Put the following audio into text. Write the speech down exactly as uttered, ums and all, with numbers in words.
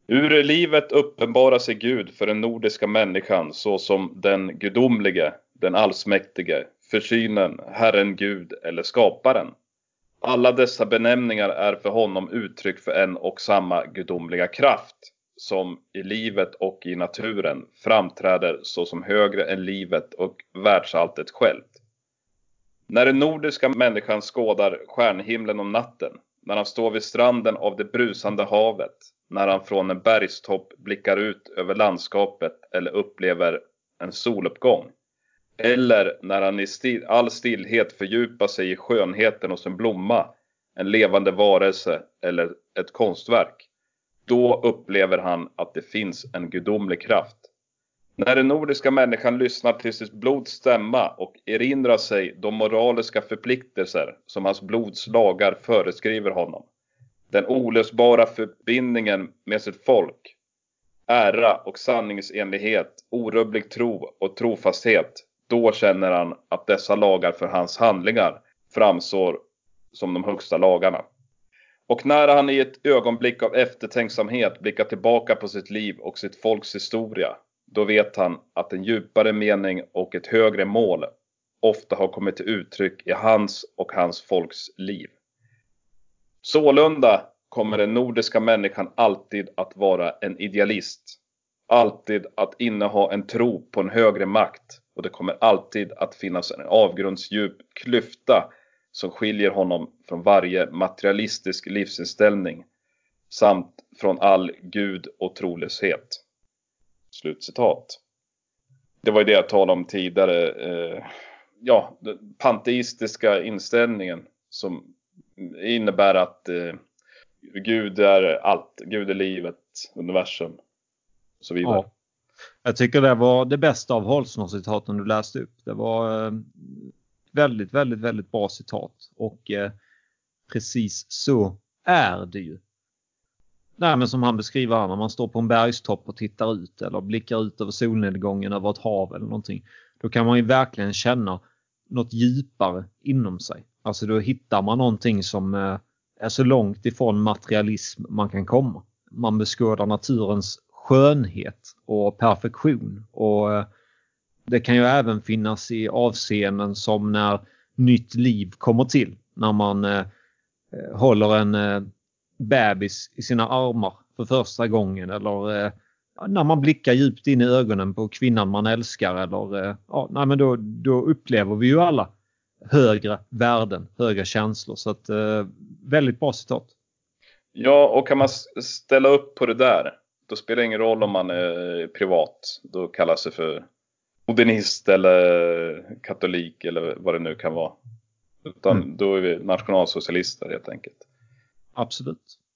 Ur livet uppenbarar sig Gud för den nordiska människan såsom den gudomlige, den allsmäktige, försynen, Herren Gud eller skaparen. Alla dessa benämningar är för honom uttryck för en och samma gudomliga kraft, som i livet och i naturen framträder såsom högre än livet och världsalltet självt. När den nordiska människan skådar stjärnhimlen om natten, när han står vid stranden av det brusande havet, när han från en bergstopp blickar ut över landskapet eller upplever en soluppgång, eller när han i still, all stillhet fördjupar sig i skönheten hos en blomma, en levande varelse eller ett konstverk, då upplever han att det finns en gudomlig kraft. När den nordiska människan lyssnar till sitt blods stämma och erinrar sig de moraliska förpliktelser som hans blods lagar föreskriver honom, den olösbara förbindningen med sitt folk, ära och sanningsenlighet, orubblig tro och trofasthet, då känner han att dessa lagar för hans handlingar framstår som de högsta lagarna. Och när han i ett ögonblick av eftertänksamhet blickar tillbaka på sitt liv och sitt folks historia, då vet han att en djupare mening och ett högre mål ofta har kommit till uttryck i hans och hans folks liv. Sålunda kommer den nordiska människan alltid att vara en idealist. Alltid att inneha en tro på en högre makt. Och det kommer alltid att finnas en avgrundsdjup klyfta som skiljer honom från varje materialistisk livsinställning samt från all gud och trolöshet. Slutcitat. Det var ju det jag talade om tidigare. Eh, ja, den panteistiska inställningen som innebär att eh, Gud är allt. Gud är livet, universum och så vidare. Ja. Jag tycker det var det bästa av Holsner-citaten du läste upp. Det var eh, väldigt, väldigt, väldigt bra citat. Och eh, precis så är det ju. Nej, men som han beskriver här, när man står på en bergstopp och tittar ut eller blickar ut över solnedgången över ett hav eller någonting. Då kan man ju verkligen känna något djupare inom sig. Alltså då hittar man någonting som eh, är så långt ifrån materialism man kan komma. Man beskådar naturens skönhet och perfektion. Och eh, det kan ju även finnas i avseenden som när nytt liv kommer till. När man eh, håller en eh, bebis i sina armar för första gången. Eller eh, när man blickar djupt in i ögonen på kvinnan man älskar. Eller, eh, ja, nej, men då, då upplever vi ju alla högre värden, högre känslor. Så att, eh, väldigt bra citat. Ja, och kan man ställa upp på det där, då spelar det ingen roll om man är privat. Då kallas det för modernist eller katolik eller vad det nu kan vara. Utan mm. då är vi nationalsocialister helt enkelt. Absolut.